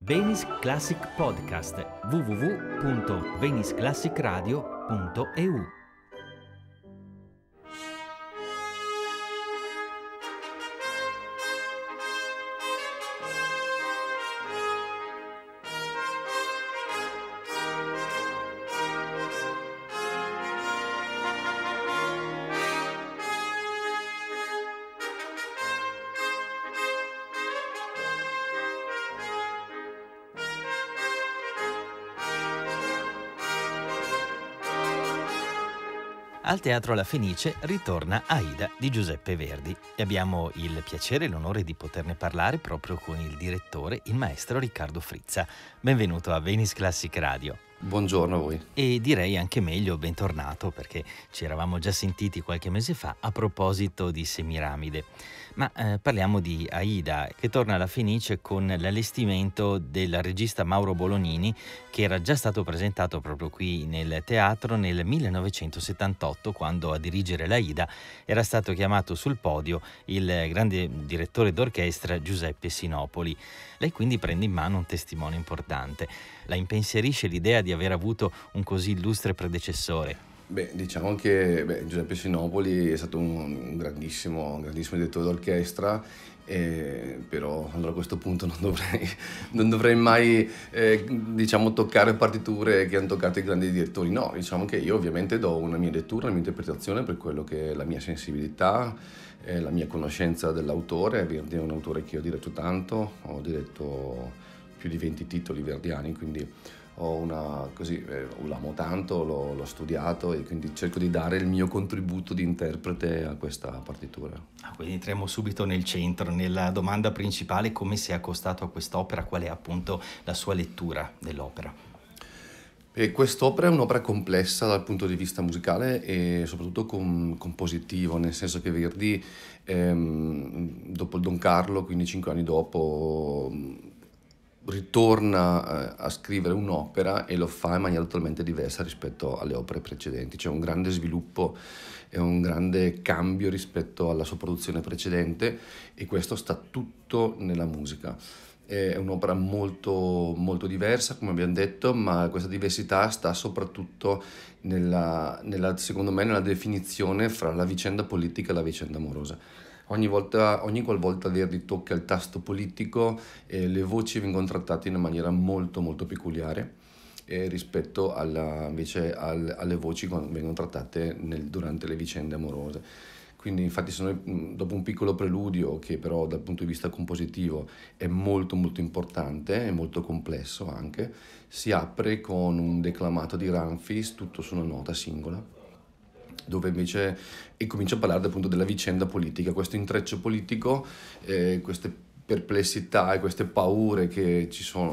Venice Classic Podcast www.veniceclassicradio.eu. Al Teatro La Fenice ritorna Aida di Giuseppe Verdi e abbiamo il piacere e l'onore di poterne parlare proprio con il direttore, il maestro Riccardo Frizza. Benvenuto a Venice Classic Radio. Buongiorno a voi. E direi anche meglio bentornato, perché ci eravamo già sentiti qualche mese fa a proposito di Semiramide. Ma parliamo di Aida, che torna alla Fenice con l'allestimento del regista Mauro Bolognini, che era già stato presentato proprio qui nel teatro nel 1978, quando a dirigere l'Aida era stato chiamato sul podio il grande direttore d'orchestra Giuseppe Sinopoli. Lei quindi prende in mano un testimone importante. La impensierisce l'idea di aver avuto un così illustre predecessore? Diciamo che Giuseppe Sinopoli è stato un grandissimo direttore d'orchestra, però allora a questo punto non dovrei mai toccare partiture che hanno toccato i grandi direttori. No, diciamo che io ovviamente do una mia lettura, una mia interpretazione per quello che è la mia sensibilità, la mia conoscenza dell'autore. Verdi è un autore che ho diretto tanto, ho diretto più di 20 titoli verdiani, quindi l'amo tanto, l'ho studiato e quindi cerco di dare il mio contributo di interprete a questa partitura. Quindi entriamo subito nel centro, nella domanda principale: come si è accostato a quest'opera, qual è appunto la sua lettura dell'opera? Quest'opera è un'opera complessa dal punto di vista musicale e soprattutto compositivo, nel senso che Verdi, dopo il Don Carlo, quindi 5 anni dopo, ritorna a scrivere un'opera e lo fa in maniera totalmente diversa rispetto alle opere precedenti. C'è un grande sviluppo e un grande cambio rispetto alla sua produzione precedente, e questo sta tutto nella musica. È un'opera molto, molto diversa, come abbiamo detto, ma questa diversità sta soprattutto secondo me, nella definizione fra la vicenda politica e la vicenda amorosa. Ogni qualvolta Verdi tocca il tasto politico, le voci vengono trattate in una maniera molto molto peculiare rispetto invece alle voci che vengono trattate durante le vicende amorose. Quindi infatti dopo un piccolo preludio, che però dal punto di vista compositivo è molto molto importante e molto complesso anche, si apre con un declamato di Ramfis tutto su una nota singola, dove invece comincia a parlare appunto della vicenda politica, questo intreccio politico, queste perplessità e queste paure che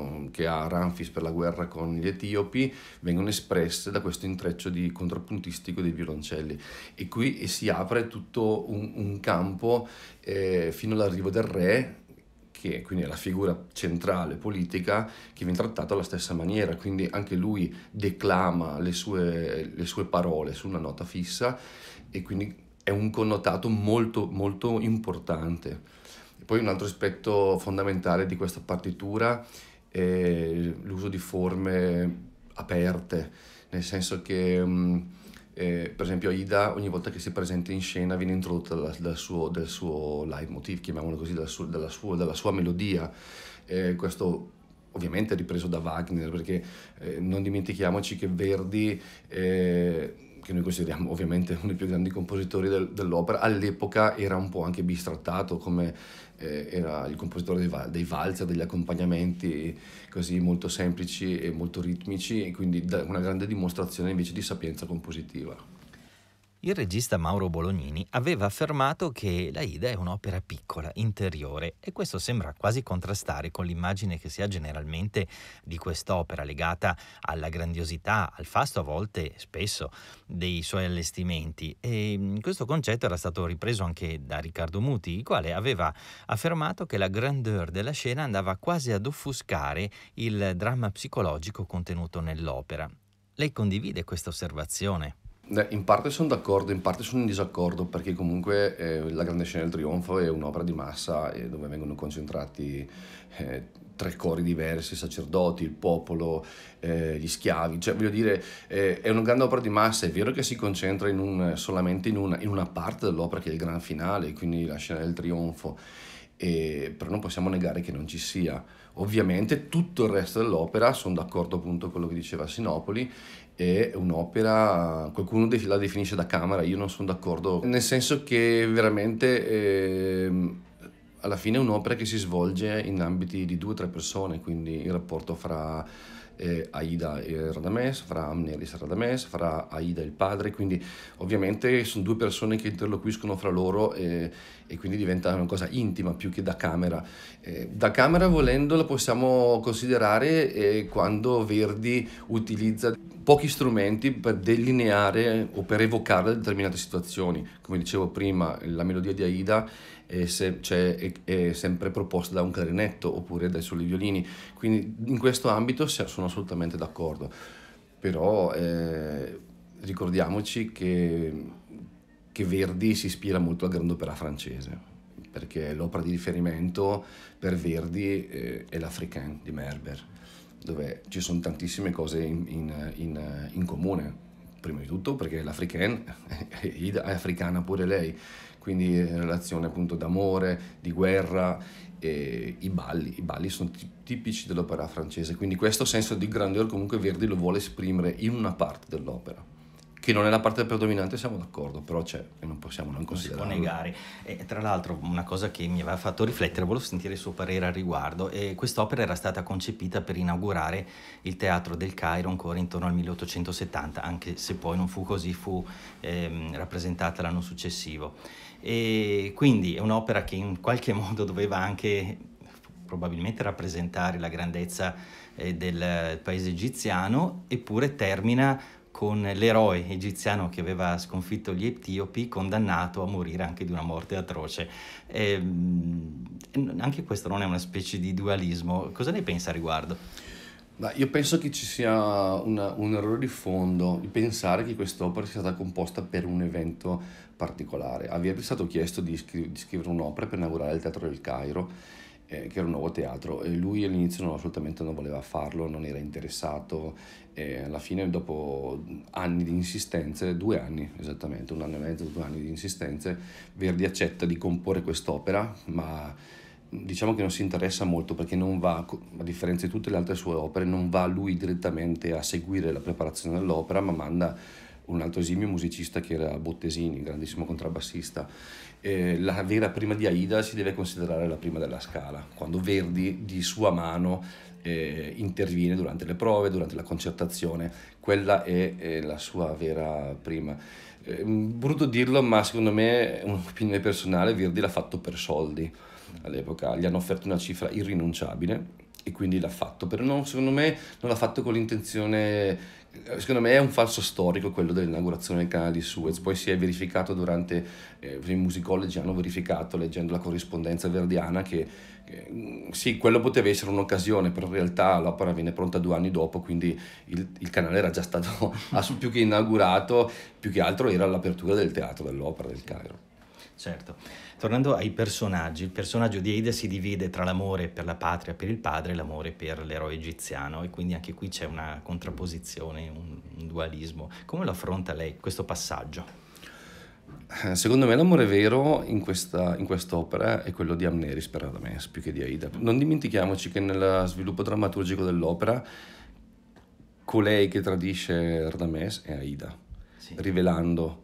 ha Ramfis per la guerra con gli etiopi, vengono espresse da questo intreccio contrappuntistico dei violoncelli, e qui si apre tutto un campo fino all'arrivo del re, che quindi è la figura centrale politica, che viene trattato alla stessa maniera. Quindi anche lui declama le sue parole su una nota fissa, e quindi è un connotato molto molto importante. E poi un altro aspetto fondamentale di questa partitura è l'uso di forme aperte, nel senso che per esempio Aida, ogni volta che si presenta in scena, viene introdotta dal suo leitmotiv, chiamiamolo così, dalla sua melodia. Questo ovviamente è ripreso da Wagner, perché non dimentichiamoci che Verdi, che noi consideriamo ovviamente uno dei più grandi compositori dell'opera, all'epoca era un po' anche bistrattato, come era il compositore dei valzer, degli accompagnamenti così molto semplici e molto ritmici, e quindi una grande dimostrazione invece di sapienza compositiva. Il regista Mauro Bolognini aveva affermato che l'Aida è un'opera piccola, interiore, e questo sembra quasi contrastare con l'immagine che si ha generalmente di quest'opera, legata alla grandiosità, al fasto a volte, spesso, dei suoi allestimenti. E questo concetto era stato ripreso anche da Riccardo Muti, il quale aveva affermato che la grandeur della scena andava quasi ad offuscare il dramma psicologico contenuto nell'opera. Lei condivide questa osservazione? In parte sono d'accordo, in parte sono in disaccordo, perché comunque La Grande Scena del Trionfo è un'opera di massa, dove vengono concentrati tre cori diversi, i sacerdoti, il popolo, gli schiavi, cioè voglio dire, è una grande opera di massa. È vero che si concentra solamente in una parte dell'opera, che è il gran finale, quindi la scena del trionfo, però non possiamo negare che non ci sia. Ovviamente tutto il resto dell'opera, sono d'accordo appunto con quello che diceva Sinopoli, è un'opera, qualcuno la definisce da camera, io non sono d'accordo, nel senso che veramente alla fine è un'opera che si svolge in ambiti di due o tre persone, quindi il rapporto fra Aida e Radames, fra Amneris e Radames, fra Aida e il padre, quindi ovviamente sono due persone che interloquiscono fra loro, e quindi diventa una cosa intima più che da camera. Da camera, volendo, la possiamo considerare quando Verdi utilizza pochi strumenti per delineare o per evocare determinate situazioni. Come dicevo prima, la melodia di Aida è sempre proposta da un clarinetto oppure dai soli violini, quindi in questo ambito sono assolutamente d'accordo. Però ricordiamoci che Verdi si ispira molto al grand'opera francese, perché l'opera di riferimento per Verdi è l'Africain di Merber, dove ci sono tantissime cose in comune. Prima di tutto perché l'Africain è africana pure lei, quindi relazione appunto d'amore, di guerra, e i balli sono tipici dell'opera francese, quindi questo senso di grandeur comunque Verdi lo vuole esprimere in una parte dell'opera, che non è la parte predominante, siamo d'accordo, però c'è e non possiamo non considerarlo. Non si può negare. E tra l'altro una cosa che mi aveva fatto riflettere, volevo sentire il suo parere al riguardo. Quest'opera era stata concepita per inaugurare il Teatro del Cairo ancora intorno al 1870, anche se poi non fu così, fu rappresentata l'anno successivo. E quindi è un'opera che in qualche modo doveva anche probabilmente rappresentare la grandezza del paese egiziano, eppure termina con l'eroe egiziano che aveva sconfitto gli etiopi, condannato a morire anche di una morte atroce. Anche questo non è una specie di dualismo? Cosa ne pensa a riguardo? Io penso che ci sia un errore di fondo di pensare che quest'opera sia stata composta per un evento particolare. A Verdi è stato chiesto di scrivere un'opera per inaugurare il Teatro del Cairo, che era un nuovo teatro, e lui all'inizio assolutamente non voleva farlo, non era interessato, e alla fine, dopo anni di insistenze, 2 anni esattamente, 1 anno e mezzo, 2 anni di insistenze, Verdi accetta di comporre quest'opera, ma diciamo che non si interessa molto, perché non va, a differenza di tutte le altre sue opere, non va lui direttamente a seguire la preparazione dell'opera, ma manda un altro esimio musicista che era Bottesini, grandissimo contrabbassista. La vera prima di Aida si deve considerare la prima della Scala, quando Verdi di sua mano interviene durante le prove, durante la concertazione. Quella è la sua vera prima. Brutto dirlo, ma secondo me, è un'opinione personale, Verdi l'ha fatto per soldi. All'epoca gli hanno offerto una cifra irrinunciabile e quindi l'ha fatto, però secondo me non l'ha fatto con l'intenzione. Secondo me è un falso storico quello dell'inaugurazione del canale di Suez. Poi si è verificato durante i musicologi hanno verificato, leggendo la corrispondenza verdiana, che sì, quello poteva essere un'occasione, però in realtà l'opera viene pronta 2 anni dopo, quindi il canale era già stato più che inaugurato, più che altro era l'apertura del teatro dell'opera del Cairo. Certo. Tornando ai personaggi, il personaggio di Aida si divide tra l'amore per la patria, per il padre, e l'amore per l'eroe egiziano, e quindi anche qui c'è una contrapposizione, un dualismo. Come lo affronta lei questo passaggio? Secondo me l'amore vero in quest'opera è quello di Amneris per Radames più che di Aida. Non dimentichiamoci che nel sviluppo drammaturgico dell'opera colei che tradisce Radames è Aida, Sì. rivelando,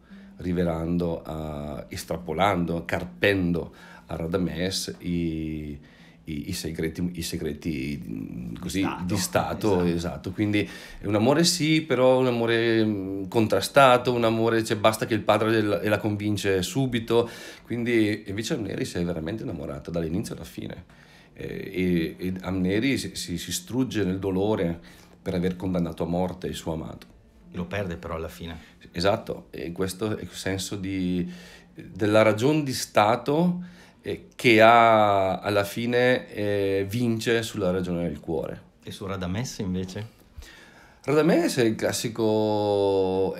estrapolando, carpendo a Radames i segreti così di Stato, esatto. Quindi è un amore sì, però un amore contrastato, un amore, cioè, basta che il padre la convince subito, quindi invece Amneri si è veramente innamorata dall'inizio alla fine, e Amneri si strugge nel dolore per aver condannato a morte il suo amato. E lo perde però alla fine. Esatto, e questo è il senso della ragion di Stato, che alla fine vince sulla ragione del cuore. E su Radames invece? Radames è il classico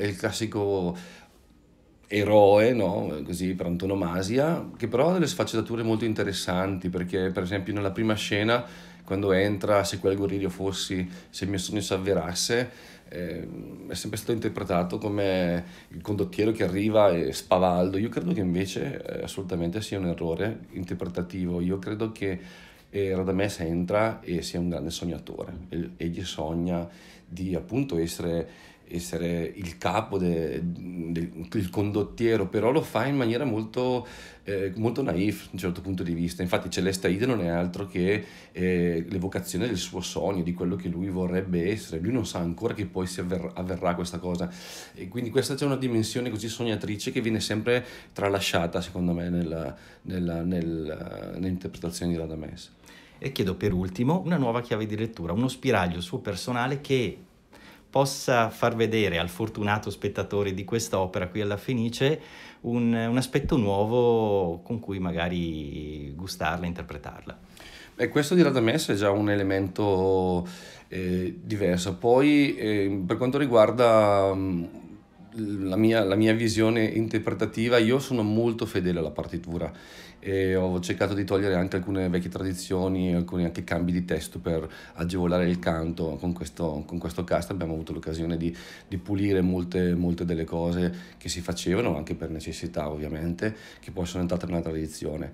eroe, no? Così per antonomasia, che però ha delle sfaccettature molto interessanti, perché per esempio nella prima scena, quando entra, se quel Goriglio fossi, se il mio sogno si avverasse. È sempre stato interpretato come il condottiero che arriva e spavaldo. Io credo che invece assolutamente sia un errore interpretativo. Io credo che Radames entra e sia un grande sognatore. Egli sogna di appunto essere il capo il condottiero, però lo fa in maniera molto naif da un certo punto di vista. Infatti Celeste Aida non è altro che l'evocazione del suo sogno, di quello che lui vorrebbe essere. Lui non sa ancora che poi si avverrà questa cosa, e quindi questa c'è una dimensione così sognatrice che viene sempre tralasciata, secondo me, nell'interpretazione di Radames. E chiedo per ultimo una nuova chiave di lettura, uno spiraglio suo personale che possa far vedere al fortunato spettatore di quest'opera qui alla Fenice un aspetto nuovo con cui magari gustarla, interpretarla. Questo di Radames è già un elemento diverso. Poi per quanto riguarda la mia visione interpretativa, io sono molto fedele alla partitura e ho cercato di togliere anche alcune vecchie tradizioni, alcuni anche cambi di testo per agevolare il canto. Con questo cast abbiamo avuto l'occasione di pulire molte delle cose che si facevano, anche per necessità ovviamente, che poi sono entrate nella tradizione.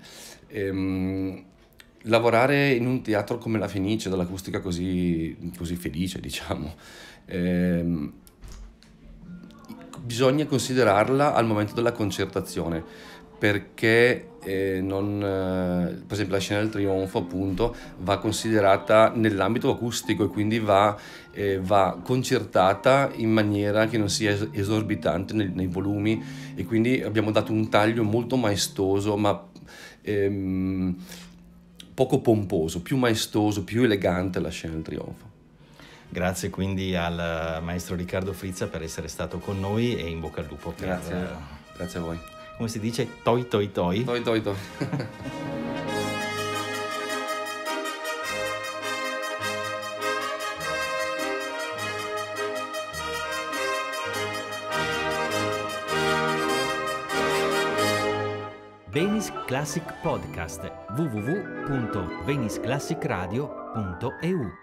Lavorare in un teatro come la Fenice, dall'acustica così felice, diciamo, bisogna considerarla al momento della concertazione, perché per esempio la scena del trionfo appunto va considerata nell'ambito acustico e quindi va concertata in maniera che non sia esorbitante nei volumi, e quindi abbiamo dato un taglio molto maestoso, ma poco pomposo, più maestoso, più elegante alla scena del trionfo. Grazie quindi al maestro Riccardo Frizza per essere stato con noi, e in bocca al lupo. Grazie a voi. Come si dice? Toi toi toi? Toi toi toi. Venice Classic Podcast, www.veniceclassicradio.eu